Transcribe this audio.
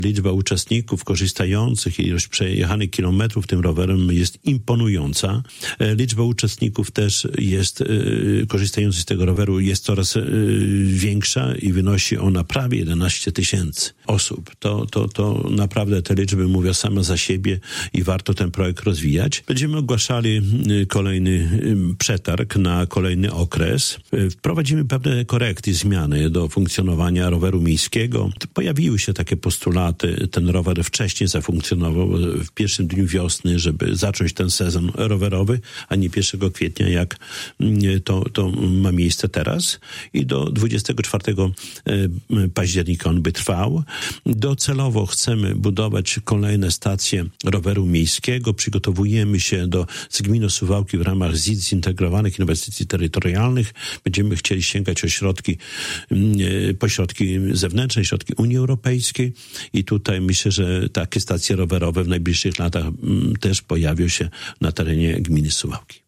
Liczba uczestników korzystających i ilość przejechanych kilometrów tym rowerem jest imponująca. Liczba uczestników też jest, korzystających z tego roweru jest coraz większa i wynosi ona prawie 11 tysięcy osób. To naprawdę te liczby mówią same za siebie i warto ten projekt rozwijać. Będziemy ogłaszali kolejny przetarg na kolejny okres. Wprowadzimy pewne korekty, zmiany do funkcjonowania roweru miejskiego. Pojawiły się takie postulaty, ten rower wcześniej zafunkcjonował w pierwszym dniu wiosny, żeby zacząć ten sezon rowerowy, a nie 1 kwietnia, jak to ma miejsce teraz. I do 24 października on by trwał. Docelowo chcemy budować kolejne stacje roweru miejskiego. Przygotowujemy się z gminą Suwałki w ramach ZIT, Zintegrowanych Inwestycji Terytorialnych. Będziemy chcieli sięgać o środki zewnętrzne, środki Unii Europejskiej i tutaj myślę, że takie stacje rowerowe w najbliższych latach też pojawią się na terenie gminy Suwałki.